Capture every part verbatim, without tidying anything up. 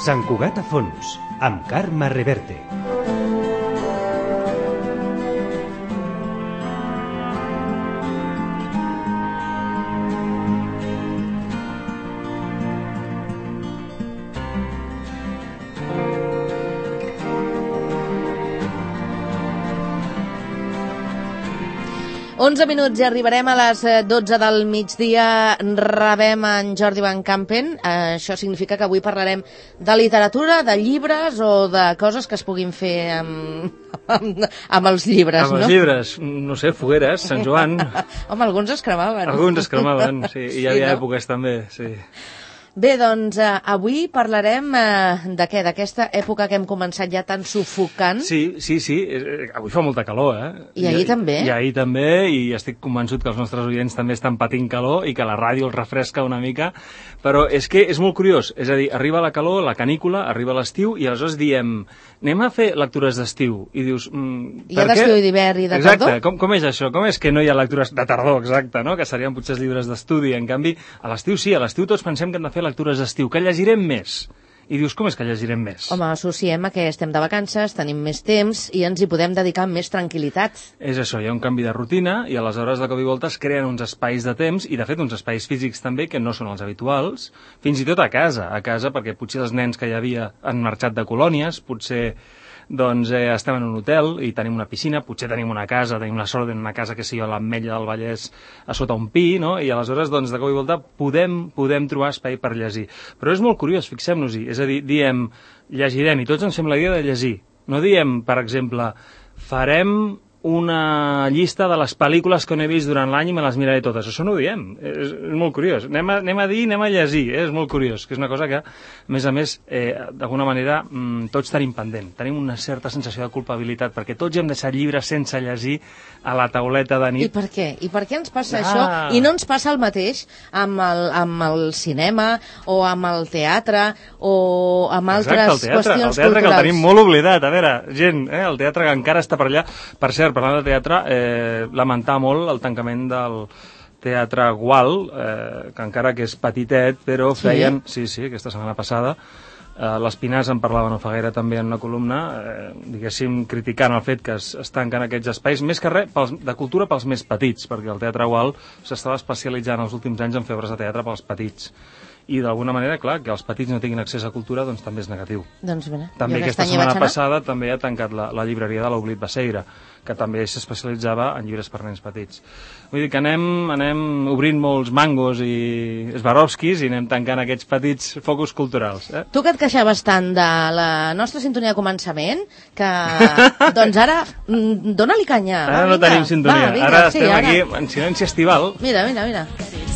Sant Cugat a fons, amb Carme Reverte. onze minuts i arribarem a les dotze del migdia. Rebem en Jordi Van Campen. Eh, això significa que avui parlarem de literatura, de llibres o de coses que es puguin fer amb, amb, amb els llibres, amb no? Amb els llibres, no sé, fogueres, Sant Joan... Home, alguns es cremaven. Alguns es cremaven, sí, i hi havia sí, no? èpoques també, sí. Bé, doncs, eh, avui parlarem eh, de què? D'aquesta època que hem començat ja tan sufocant. Sí, sí, sí. Eh, avui fa molta calor, eh? I ahir I, també. I ahir també, i estic convençut que els nostres oients també estan patint calor i que la ràdio els refresca una mica, però és que és molt curiós. És a dir, arriba la calor, la canícula, arriba l'estiu, i aleshores diem, anem a fer lectures d'estiu. I dius, mm, hi ha d'estiu i d'hivern i de exacte, tardor? Com, com és això? Com és que no hi ha lectures de tardor, exacte, no? Que serien potser els llibres d'estudi. En canvi, a l'estiu sí, a l'estiu tots pensem que hem de fer lectures d'estiu, que llegirem més. I dius, com és que llegirem més? Home, associem a que estem de vacances, tenim més temps i ens hi podem dedicar amb més tranquil·litat. És això, hi ha un canvi de rutina i aleshores de cop i volta es creen uns espais de temps i de fet uns espais físics també que no són els habituals, fins i tot a casa, a casa perquè potser els nens que hi havia han marxat de colònies, potser doncs eh, estem en un hotel i tenim una piscina, potser tenim una casa, tenim la sort d'una casa que sigui a l'Ametlla del Vallès a sota un pi, no? I aleshores doncs de cop i volta podem, podem trobar espai per llegir. Però és molt curiós, fixem-nos-hi, és a dir, diem llegirem i tots ens fem la idea de llegir. No diem, per exemple, farem una llista de les pel·lícules que no he vist durant l'any i me les miraré totes. Això no ho diem. És, és molt curiós. Anem a, anem a dir, anem a llegir. Eh? És molt curiós, que és una cosa que, a més a més, eh, d'alguna manera, mm, tots tenim pendent. Tenim una certa sensació de culpabilitat, perquè tots hem deixat llibres sense llegir a la tauleta de nit. I per què? I per què ens passa ah. això? I no ens passa el mateix amb el, amb el cinema o amb el teatre o amb altres Exacte, el teatre, qüestions el teatre culturals. Que el tenim molt oblidat. A veure, gent, eh, el teatre que encara està per allà. Per cert, parlant de teatre, eh, lamentar molt el tancament del Teatre Gual, eh, que encara que és petitet, però Sí? feien... Sí, sí, aquesta setmana passada. Eh, L'Espinàs en parlava no fa gaire també en una columna, eh, diguéssim, criticant el fet que es, es tanquen aquests espais, més que res pels, de cultura pels més petits, perquè el Teatre Gual s'estava especialitzant els últims anys en fer obres de teatre pels petits. I d'alguna manera, clar, que els petits no tinguin accés a cultura doncs també és negatiu. Doncs bé, també aquesta setmana passada també ha tancat la, la llibreria de l'Oblit Baceira, que també s'especialitzava en llibres per nens petits. Vull dir que anem, anem obrint molts mangos i esbarovskis i anem tancant aquests petits focus culturals. Eh? Tu que et queixaves tant de la nostra sintonia de començament, que doncs ara dona-li canya. Ara va, no vinga, tenim sintonia, va, vinga, ara sí, estem ara. aquí en silenci estival. Mira, mira, mira.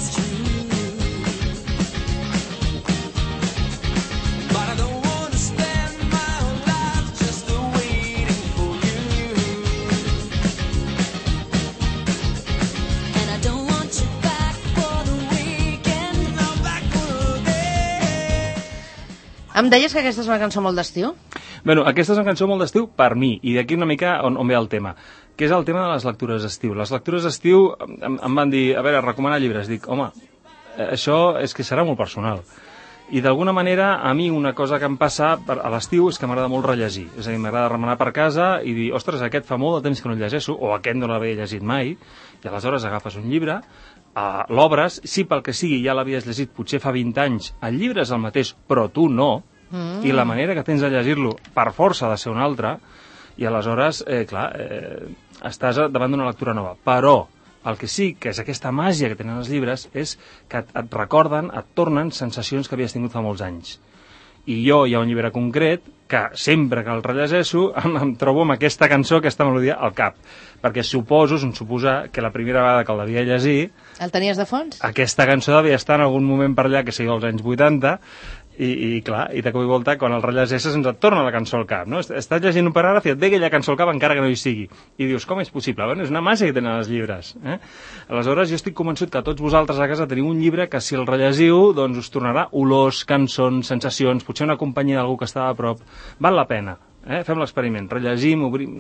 Em deies que aquesta és una cançó molt d'estiu? Bueno, aquesta és una cançó molt d'estiu per mi, i d'aquí una mica on, on ve el tema, que és el tema de les lectures d'estiu. Les lectures d'estiu em, em van dir, a veure, recomanar llibres. Dic, home, això és que serà molt personal. I d'alguna manera, a mi una cosa que em passa a l'estiu és que m'agrada molt rellegir. És a dir, m'agrada remenar per casa i dir, ostres, aquest fa molt de temps que no el llegeixo, o aquest no l'havia llegit mai, i aleshores agafes un llibre, uh, l'obres, si pel que sigui ja l'havies llegit potser fa vint anys, el llibre és el mateix, però tu no, mm. i la manera que tens de llegir-lo per força ha de ser una altra, i aleshores, eh, clar, eh, estàs davant d'una lectura nova. Però el que sí que és aquesta màgia que tenen els llibres és que et, et recorden, et tornen sensacions que havies tingut fa molts anys. I jo hi ha un llibre concret que sempre que el rellegeixo em, em trobo amb aquesta cançó, aquesta melodia al cap. Perquè suposo, em suposa que la primera vegada que el devia llegir... El tenies de fons? Aquesta cançó devia estar en algun moment per allà, que sigui als anys vuitanta, i, i clar, i de cop i volta, quan el rellegeixes ens et torna la cançó al cap, no? Estàs llegint un paràgraf i et ve aquella cançó al cap encara que no hi sigui. I dius, com és possible? Bueno, és una màgia que tenen els llibres. Eh? Aleshores, jo estic convençut que tots vosaltres a casa teniu un llibre que si el rellegiu, doncs us tornarà olors, cançons, sensacions, potser una companyia d'algú que estava a prop. Val la pena. Eh? Fem l'experiment, rellegim, obrim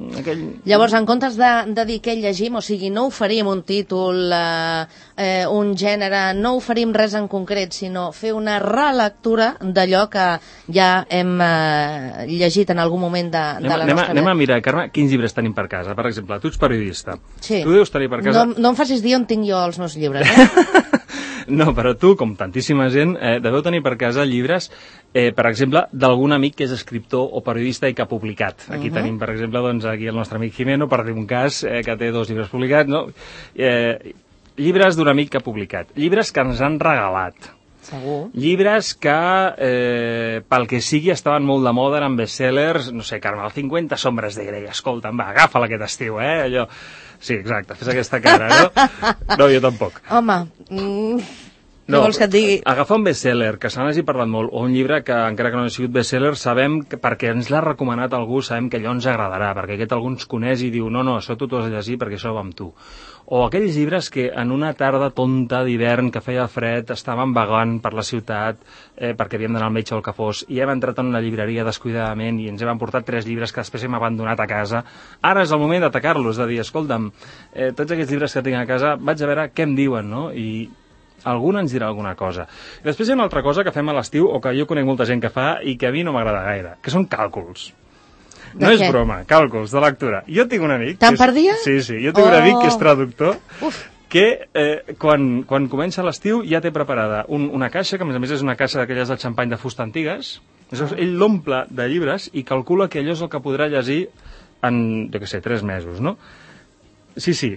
aquell... Llavors, en comptes de, de dir què llegim, o sigui, no oferim un títol, eh, eh, un gènere, no oferim res en concret, sinó fer una relectura d'allò que ja hem eh, llegit en algun moment de, de la anem, nostra anem vida. a mirar, Carme, quins llibres tenim per casa. Per exemple, tu ets periodista. Sí. Tu deus tenir per casa... No, no em facis dir on tinc jo els meus llibres, eh? No, però tu, com tantíssima gent, eh, deveu tenir per casa llibres, eh, per exemple, d'algun amic que és escriptor o periodista i que ha publicat. Aquí uh -huh. tenim, per exemple, doncs, aquí el nostre amic Jimeno, per dir un cas, eh, que té dos llibres publicats, no? Eh, llibres d'un amic que ha publicat. Llibres que ens han regalat. Segur. Llibres que, eh, pel que sigui, estaven molt de moda, eren bestsellers, no sé, Carme, el cinquanta sombres de Grey, escolta'm, va, agafa-la aquest estiu, eh, allò... Sí, exacte, fes aquesta cara, no? No, jo tampoc. Home, mm, què no, vols que et digui? Agafar un bestseller, que se n'hagi parlat molt, o un llibre que, encara que no hagi sigut bestseller, sabem que perquè ens l'ha recomanat algú, sabem que allò ens agradarà, perquè aquest algú ens coneix i diu, no, no, això tu t'ho has de llegir perquè això va amb tu. O aquells llibres que en una tarda tonta d'hivern que feia fred estàvem vagant per la ciutat eh, perquè havíem d'anar al metge o el que fos i hem entrat en una llibreria descuidadament i ens hem emportat tres llibres que després hem abandonat a casa. Ara és el moment d'atacar-los, de dir, escolta'm, eh, tots aquests llibres que tinc a casa vaig a veure què em diuen, no? I algun ens dirà alguna cosa. I després hi ha una altra cosa que fem a l'estiu o que jo conec molta gent que fa i que a mi no m'agrada gaire, que són càlculs. No és broma, càlculs de lectura. Jo tinc un amic... Tant per dia? Sí, sí, jo tinc un amic que és traductor, Uf. que eh, quan, quan comença l'estiu ja té preparada un, una caixa, que a més a més és una caixa d'aquelles del xampany de fusta antigues. Aleshores, ell l'omple de llibres i calcula que allò és el que podrà llegir en, jo què sé, tres mesos, no? Sí, sí.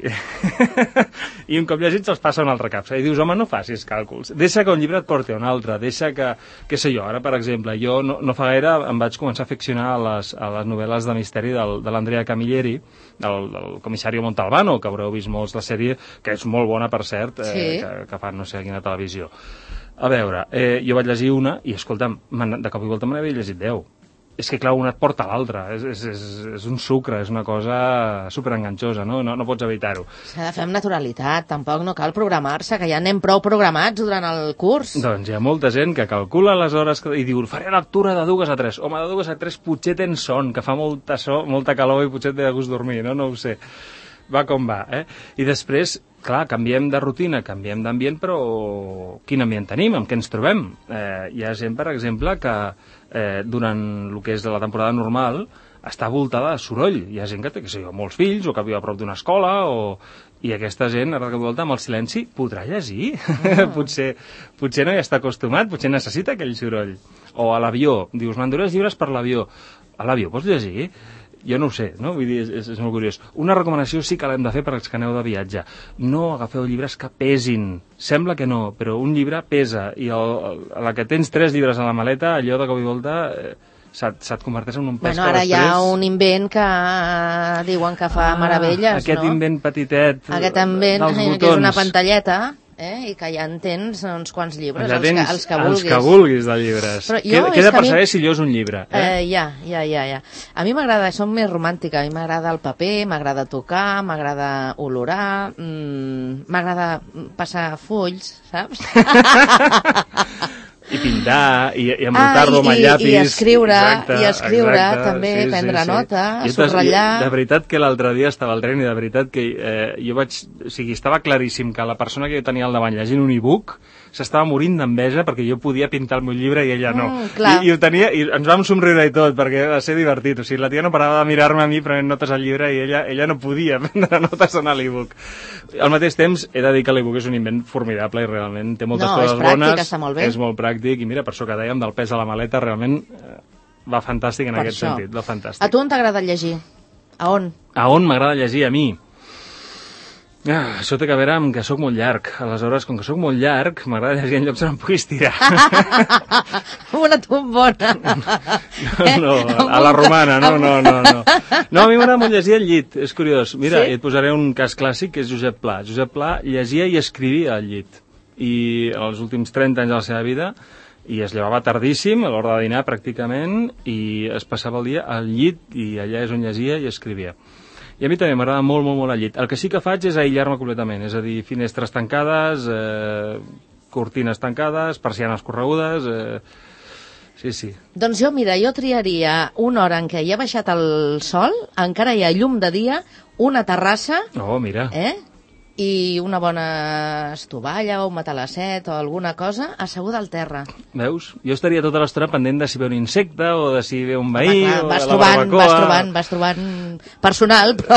I un cop llegits els passa a una altra capsa. I dius, home, no facis càlculs. Deixa que un llibre et porti a un altre. Deixa que, què sé jo, ara, per exemple, jo no, no fa gaire em vaig començar a aficionar a les, a les novel·les de misteri del, de l'Andrea Camilleri, del, del Comissario Montalbano, que haureu vist molts la sèrie, que és molt bona, per cert, eh, sí. que, que fan no sé a quina televisió. A veure, eh, jo vaig llegir una i, escolta'm, de cop i volta me n'havia llegit deu. És que, clar, una et porta a l'altra. És, és, és, és un sucre, és una cosa superenganxosa, no? No, no pots evitar-ho. S'ha de fer amb naturalitat, tampoc no cal programar-se, que ja anem prou programats durant el curs. Doncs hi ha molta gent que calcula les hores que, i diu, faré lectura de dues a tres. Home, de dues a tres potser tens son, que fa molta, so, molta calor i potser et té de gust dormir, no? No ho sé. Va com va, eh? I després, clar, canviem de rutina, canviem d'ambient, però quin ambient tenim, amb què ens trobem? Eh, hi ha gent, per exemple, que eh, durant el que és de la temporada normal està voltada de soroll. Hi ha gent que té, que sé jo, molts fills, o que viu a prop d'una escola, o... i aquesta gent, ara que volta, amb el silenci, podrà llegir. Oh. potser, potser no hi està acostumat, potser necessita aquell soroll. O a l'avió, dius, m'enduré els llibres per l'avió. A l'avió pots llegir? Jo no ho sé, no? Vull dir, és, és, és molt curiós. Una recomanació sí que l'hem de fer per als que aneu de viatge. No agafeu llibres que pesin. Sembla que no, però un llibre pesa. I el, el, a la que tens tres llibres a la maleta, allò de cop i volta eh, se't, se't converteix en un pes bueno, que ara després... hi ha un invent que diuen que fa ah, meravelles, aquest no? invent petitet Aquest invent, dels botons. que és una pantalleta, eh? I que ja en tens uns quants llibres, ja els, que, els que vulguis. Els que vulguis de llibres. Però jo, Queda, queda per mi... saber si allò és un llibre. Eh? Eh, ja, ja, ja, ja. A mi m'agrada, som més romàntica, a mi m'agrada el paper, m'agrada tocar, m'agrada olorar, mmm, m'agrada passar fulls, saps? I pintar, i, i envoltar-lo ah, amb el llapis. I escriure, exacte, i escriure exacte, també, sí, prendre sí, nota, sí. subratllar... De veritat que l'altre dia estava al tren i de veritat que eh, jo vaig... O sigui, estava claríssim que la persona que jo tenia al davant llegint un e-book s'estava morint d'enveja perquè jo podia pintar el meu llibre i ella no. Mm, I, I ho tenia, i ens vam somriure i tot perquè va ser divertit. O sigui, la tia no parava de mirar-me a mi prenent notes al llibre i ella, ella no podia prendre notes en l'e-book. Al mateix temps, he de dir que l'e-book és un invent formidable i realment té moltes no, coses és pràctic, bones. Està molt bé. És molt pràctic i mira, per això que dèiem del pes a la maleta, realment eh, va fantàstic en per aquest això. sentit. Va fantàstic. A tu on t'agrada llegir? A on? A on m'agrada llegir a mi? Ah, això té a veure amb que sóc molt llarg. Aleshores, com que sóc molt llarg, m'agrada llegir en llocs on em puguis tirar. Una tombona. No, no, a la romana, no, no, no. No, no a mi m'agrada molt llegir al llit, és curiós. Mira, sí? Et posaré un cas clàssic, que és Josep Pla. Josep Pla llegia i escrivia al llit. I els últims trenta anys de la seva vida, i es llevava tardíssim, a l'hora de dinar pràcticament, i es passava el dia al llit, i allà és on llegia i escrivia. I a mi també m'agrada molt, molt, molt al llit. El que sí que faig és aïllar-me completament, és a dir, finestres tancades, eh, cortines tancades, persianes corregudes... Eh, sí, sí. Doncs jo, mira, jo triaria una hora en què hi ha baixat el sol, encara hi ha llum de dia, una terrassa, Oh, mira. eh? I una bona estovalla o un matalacet o alguna cosa asseguda al terra. Veus? Jo estaria tota l'estona pendent de si ve un insecte o de si ve un Home, veí clar, o vas de la trobant, barbacoa. vas trobant, vas trobant personal, però...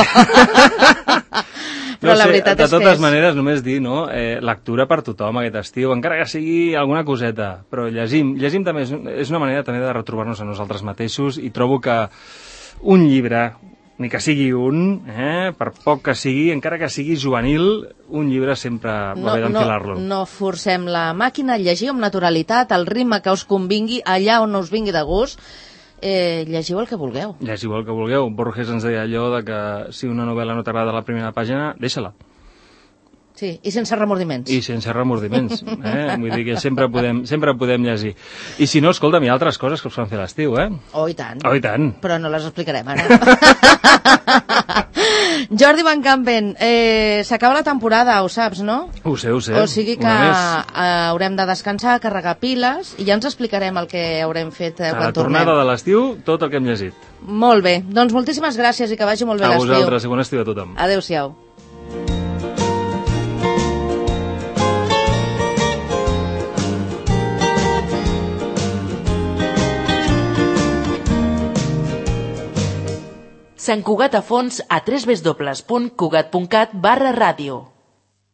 però no la sé, veritat de és que totes és... maneres, només dir, no? Eh, lectura per tothom aquest estiu, encara que sigui alguna coseta, però llegim. Llegim també és, és una manera també de retrobar-nos a nosaltres mateixos i trobo que un llibre, ni que sigui un, eh, per poc que sigui, encara que sigui juvenil, un llibre sempre va No, bé no, d'enfilar-lo. no forcem la màquina, llegiu amb naturalitat, al ritme que us convingui, allà on us vingui de gust, eh, llegiu el que vulgueu. Llegiu el que vulgueu. Borges ens deia allò de que si una novel·la no t'agrada a la primera pàgina, deixa-la. Sí, i sense remordiments. I sense remordiments, eh? Vull dir que sempre podem, sempre podem llegir. I si no, escolta'm, hi ha altres coses que us fan fer l'estiu, eh? Oh, i tant. Oh, i tant. Però no les explicarem ara. Jordi Van Campen, eh, s'acaba la temporada, ho saps, no? Ho sé, ho sé. O sigui que Una més. eh, haurem de descansar, carregar piles, i ja ens explicarem el que haurem fet eh, A quan la tornada tornem. de l'estiu, tot el que hem llegit. Molt bé, doncs moltíssimes gràcies i que vagi molt bé A l'estiu. vosaltres i bon estiu a tothom. Adéu-siau. Sant Cugat a fons a w w w punt cugat punt cat barra ràdio.